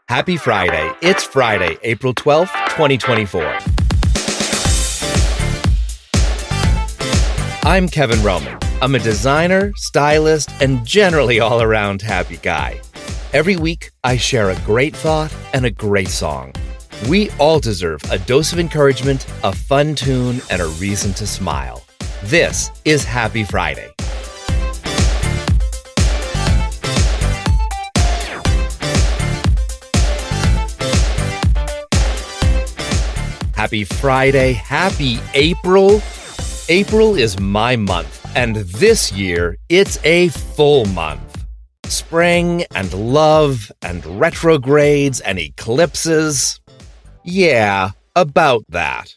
Happy Friday. It's Friday, April 12th, 2024. I'm Kevin Roman. I'm a designer, stylist, and generally all-around happy guy. Every week, I share a great thought and a great song. We all deserve a dose of encouragement, a fun tune, and a reason to smile. This is Happy Friday. Happy Friday. Happy April. April is my month, and this year it's a full month. Spring and love and retrogrades and eclipses. Yeah, about that.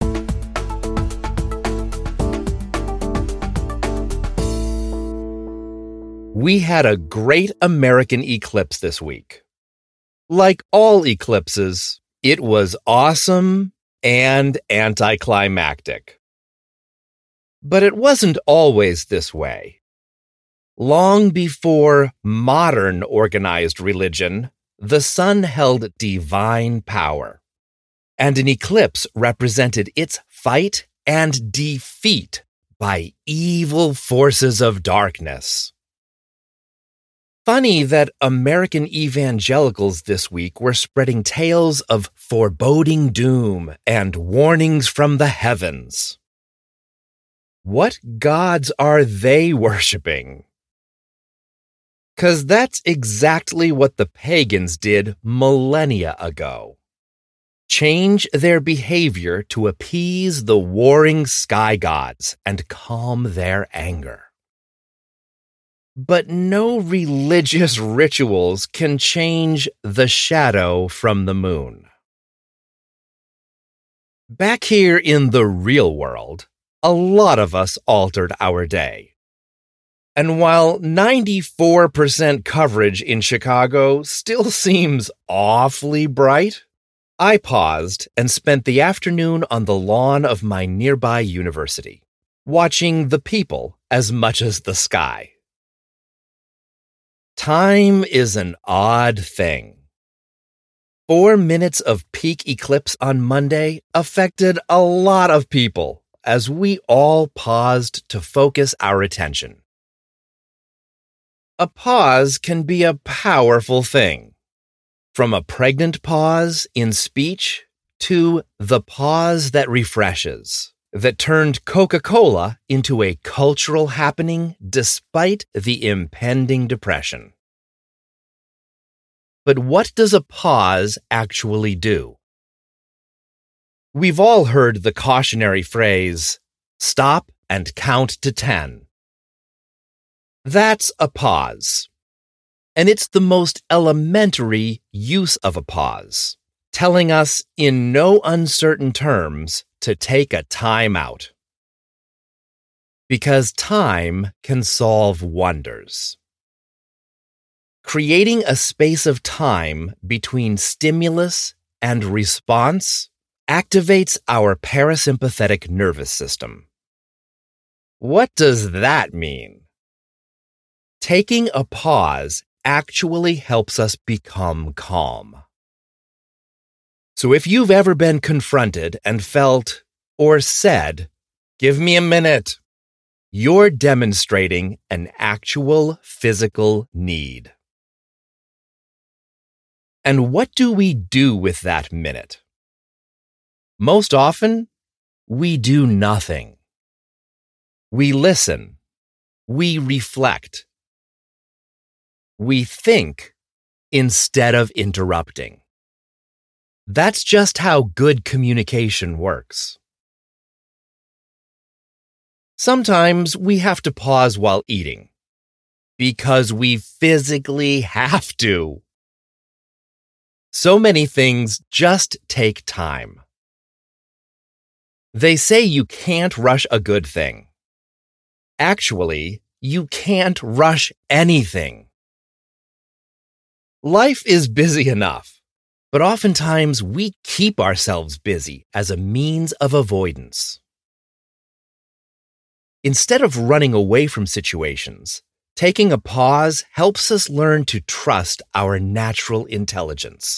We had a great American eclipse this week. Like all eclipses, it was awesome and anticlimactic. But it wasn't always this way. Long before modern organized religion, the sun held divine power, and an eclipse represented its fight and defeat by evil forces of darkness. Funny that American evangelicals this week were spreading tales of foreboding doom and warnings from the heavens. What gods are they worshiping? 'Cause that's exactly what the pagans did millennia ago. Change their behavior to appease the warring sky gods and calm their anger. But no religious rituals can change the shadow from the moon. Back here in the real world, a lot of us altered our day. And while 94% coverage in Chicago still seems awfully bright, I paused and spent the afternoon on the lawn of my nearby university, watching the people as much as the sky. Time is an odd thing. 4 minutes of peak eclipse on Monday affected a lot of people as we all paused to focus our attention. A pause can be a powerful thing. From a pregnant pause in speech to the pause that refreshes, that turned Coca-Cola into a cultural happening despite the impending depression. But what does a pause actually do? We've all heard the cautionary phrase, "Stop and count to 10." That's a pause. And it's the most elementary use of a pause, telling us in no uncertain terms to take a time out. Because time can solve wonders. Creating a space of time between stimulus and response activates our parasympathetic nervous system. What does that mean? Taking a pause actually helps us become calm. So if you've ever been confronted and felt or said, "Give me a minute," you're demonstrating an actual physical need. And what do we do with that minute? Most often, we do nothing. We listen. We reflect. We think instead of interrupting. That's just how good communication works. Sometimes we have to pause while eating because we physically have to. So many things just take time. They say you can't rush a good thing. Actually, you can't rush anything. Life is busy enough, but oftentimes we keep ourselves busy as a means of avoidance. Instead of running away from situations, Taking a pause helps us learn to trust our natural intelligence.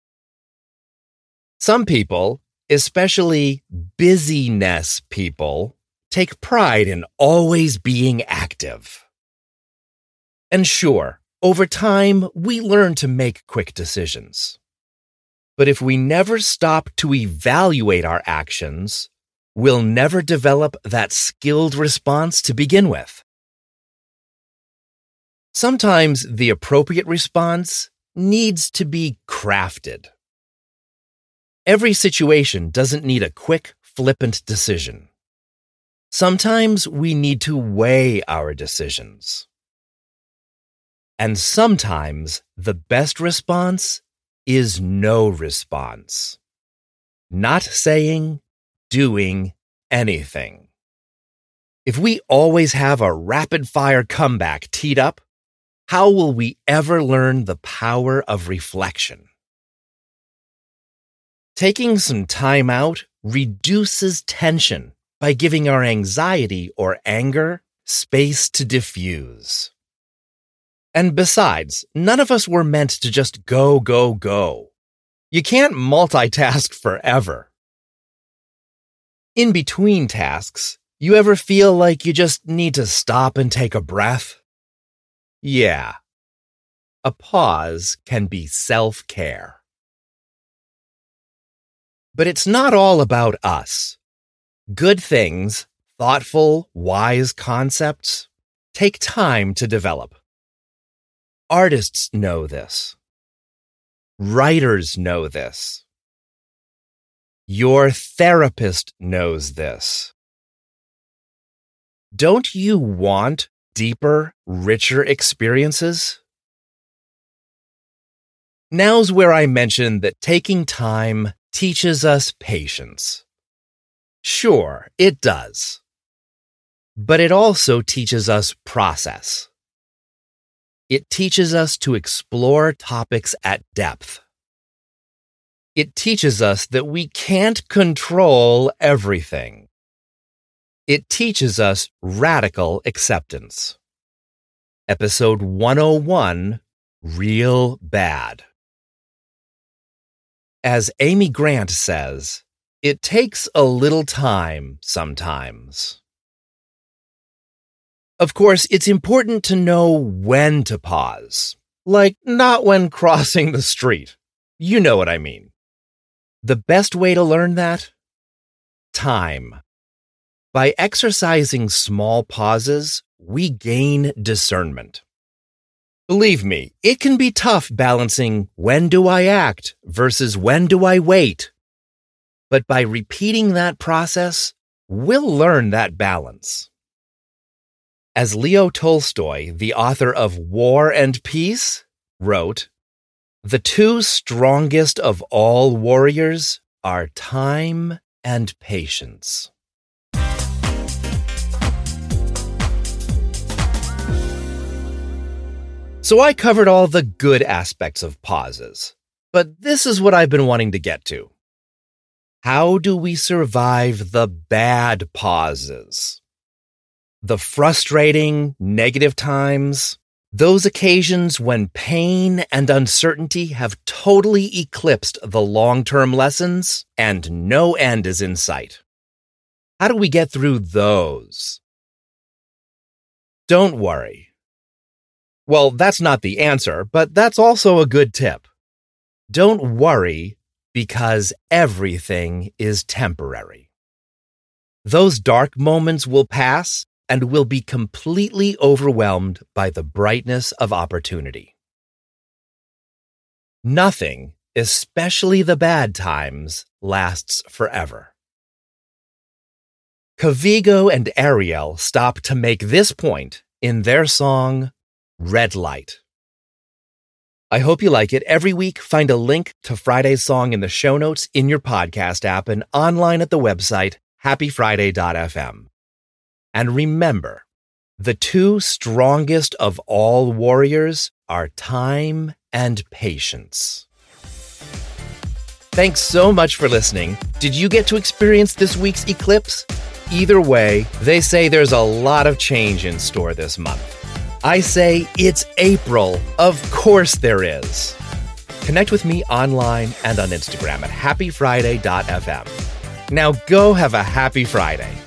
Some people, especially busyness people, take pride in always being active. And sure, over time, we learn to make quick decisions. But if we never stop to evaluate our actions, we'll never develop that skilled response to begin with. Sometimes the appropriate response needs to be crafted. Every situation doesn't need a quick, flippant decision. Sometimes we need to weigh our decisions. And sometimes the best response is no response. Not saying, doing anything. If we always have a rapid-fire comeback teed up, how will we ever learn the power of reflection? Taking some time out reduces tension by giving our anxiety or anger space to diffuse. And besides, none of us were meant to just go, go, go. You can't multitask forever. In between tasks, you ever feel like you just need to stop and take a breath? Yeah. A pause can be self-care. But it's not all about us. Good things, thoughtful, wise concepts, take time to develop. Artists know this. Writers know this. Your therapist knows this. Don't you want deeper, richer experiences? Now's where I mention that taking time teaches us patience. Sure, it does. But it also teaches us process. It teaches us to explore topics at depth. It teaches us that we can't control everything. It teaches us radical acceptance. Episode 101, Real Bad. As Amy Grant says, it takes a little time sometimes. Of course, it's important to know when to pause. Like, not when crossing the street. You know what I mean. The best way to learn that? Time. By exercising small pauses, we gain discernment. Believe me, it can be tough balancing when do I act versus when do I wait. But by repeating that process, we'll learn that balance. As Leo Tolstoy, the author of War and Peace, wrote, "The two strongest of all warriors are time and patience." So I covered all the good aspects of pauses, but this is what I've been wanting to get to. How do we survive the bad pauses? The frustrating, negative times, those occasions when pain and uncertainty have totally eclipsed the long-term lessons and no end is in sight. How do we get through those? Don't worry. Well, that's not the answer, but that's also a good tip. Don't worry because everything is temporary. Those dark moments will pass and we'll be completely overwhelmed by the brightness of opportunity. Nothing, especially the bad times, lasts forever. Kavigo and Ariel stop to make this point in their song, Red Light. I hope you like it. Every week, find a link to Friday's song in the show notes in your podcast app and online at the website, happyfriday.fm. And remember, the two strongest of all warriors are time and patience. Thanks so much for listening. Did you get to experience this week's eclipse? Either way, they say there's a lot of change in store this month. I say it's April. Of course there is. Connect with me online and on Instagram at happyfriday.fm. Now go have a happy Friday.